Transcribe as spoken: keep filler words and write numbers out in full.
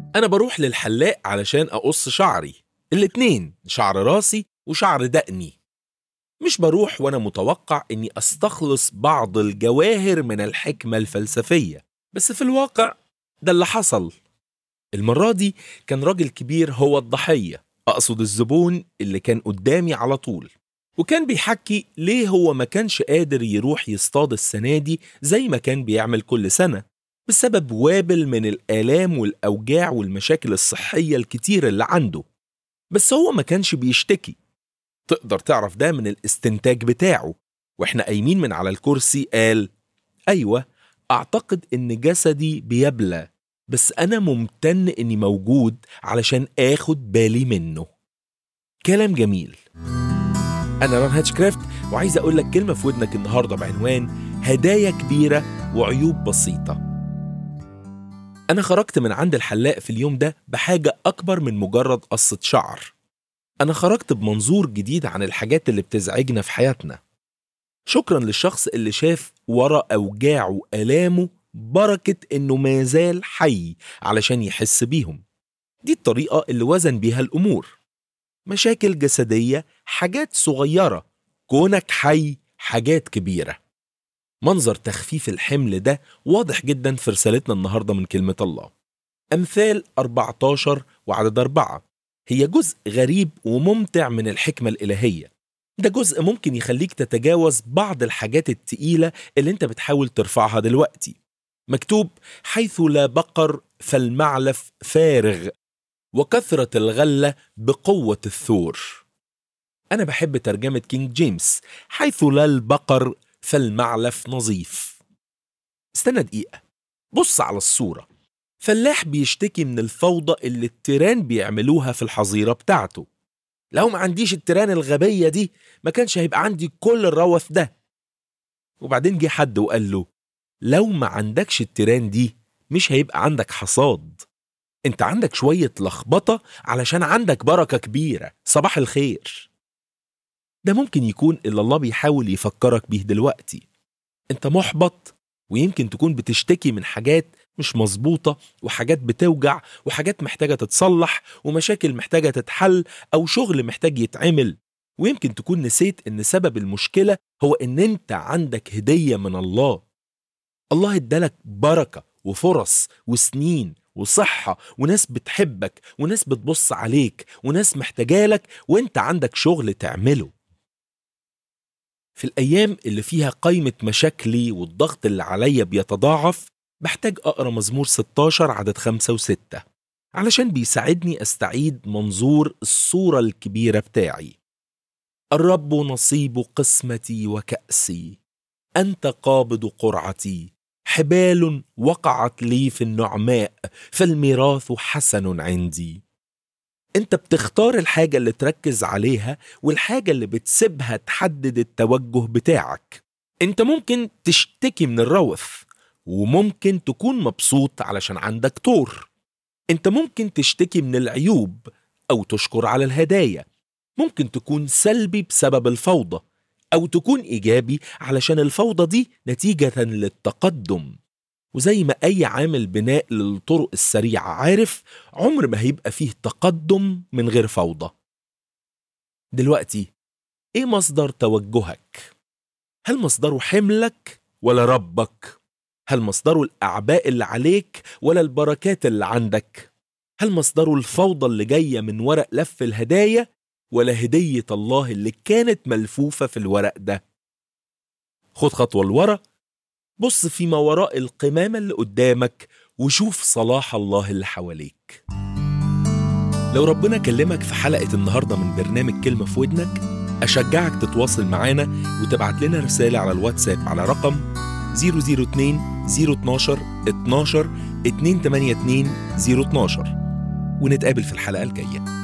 أنا بروح للحلاق علشان أقص شعري، الاتنين، شعر راسي وشعر دقني. مش بروح وأنا متوقع إني أستخلص بعض الجواهر من الحكمة الفلسفية، بس في الواقع ده اللي حصل. المرة دي كان راجل كبير هو الضحية، أقصد الزبون اللي كان قدامي على طول، وكان بيحكي ليه هو ما كانش قادر يروح يصطاد السنة دي زي ما كان بيعمل كل سنة، بسبب وابل من الآلام والأوجاع والمشاكل الصحية الكتير اللي عنده. بس هو ما كانش بيشتكي، تقدر تعرف ده من الاستنتاج بتاعه. واحنا قايمين من على الكرسي قال: أيوة، أعتقد إن جسدي بيبلى، بس أنا ممتن إني موجود علشان آخد بالي منه. كلام جميل. أنا ران هاتشكرافت، وعايز أقول لك كلمة في ودنك النهاردة بعنوان هدايا كبيرة وعيوب بسيطة. أنا خرجت من عند الحلاق في اليوم ده بحاجة أكبر من مجرد قصة شعر. أنا خرجت بمنظور جديد عن الحاجات اللي بتزعجنا في حياتنا. شكرا للشخص اللي شاف ورا أوجاعه وآلامه بركة إنه ما زال حي علشان يحس بيهم. دي الطريقة اللي وزن بيها الأمور. مشاكل جسدية حاجات صغيرة، كونك حي حاجات كبيرة. منظر تخفيف الحمل ده واضح جدا في رسالتنا النهاردة من كلمة الله. أمثال أربعتاشر وعدد أربعة هي جزء غريب وممتع من الحكمة الإلهية. ده جزء ممكن يخليك تتجاوز بعض الحاجات التقيلة اللي انت بتحاول ترفعها دلوقتي. مكتوب: حيث لا بقر فالمعلف فارغ، وكثرة الغلة بقوة الثور. أنا بحب ترجمة كينج جيمس: حيث لا البقر فالمعلف نظيف. استنى دقيقة، بص على الصورة. فلاح بيشتكي من الفوضى اللي التيران بيعملوها في الحظيرة بتاعته. لو ما عنديش التيران الغبية دي ما كانش هيبقى عندي كل الروث ده. وبعدين جه حد وقال له: لو ما عندكش التيران دي مش هيبقى عندك حصاد. انت عندك شوية لخبطة علشان عندك بركة كبيرة. صباح الخير. ده ممكن يكون اللي الله بيحاول يفكرك بيه دلوقتي. انت محبط، ويمكن تكون بتشتكي من حاجات مش مظبوطة، وحاجات بتوجع، وحاجات محتاجة تتصلح، ومشاكل محتاجة تتحل، أو شغل محتاج يتعمل. ويمكن تكون نسيت إن سبب المشكلة هو إن أنت عندك هدية من الله. الله ادالك بركة وفرص وسنين وصحة وناس بتحبك وناس بتبص عليك وناس محتاجالك، وانت عندك شغل تعمله. في الأيام اللي فيها قائمة مشاكلي والضغط اللي عليا بيتضاعف، بحتاج أقرأ مزمور ستاشر عدد خمسة وستة علشان بيساعدني أستعيد منظور الصورة الكبيرة بتاعي. الرب نصيب قسمتي وكأسي، أنت قابض قرعتي، حبال وقعت لي في النعماء، فالميراث حسن عندي. انت بتختار الحاجة اللي تركز عليها والحاجة اللي بتسيبها تحدد التوجه بتاعك. انت ممكن تشتكي من الروث، وممكن تكون مبسوط علشان عندك طور. انت ممكن تشتكي من العيوب او تشكر على الهدايا. ممكن تكون سلبي بسبب الفوضى، أو تكون إيجابي علشان الفوضى دي نتيجة للتقدم. وزي ما أي عامل بناء للطرق السريعة عارف، عمر ما هيبقى فيه تقدم من غير فوضى. دلوقتي إيه مصدر توجهك؟ هل مصدره حملك ولا ربك؟ هل مصدره الأعباء اللي عليك ولا البركات اللي عندك؟ هل مصدره الفوضى اللي جاية من ورق لف الهدايا ولا هدية الله اللي كانت ملفوفة في الورق ده؟ خد خطوة لورا، بص فيما وراء القمامة اللي قدامك وشوف صلاح الله اللي حواليك. لو ربنا كلمك في حلقة النهاردة من برنامج كلمة في ودنك، أشجعك تتواصل معانا وتبعت لنا رسالة على الواتساب على رقم صفر صفر اتنين صفر اتناشر اتناشر اتنين تمانية اتنين صفر اتناشر، ونتقابل في الحلقة الجاية.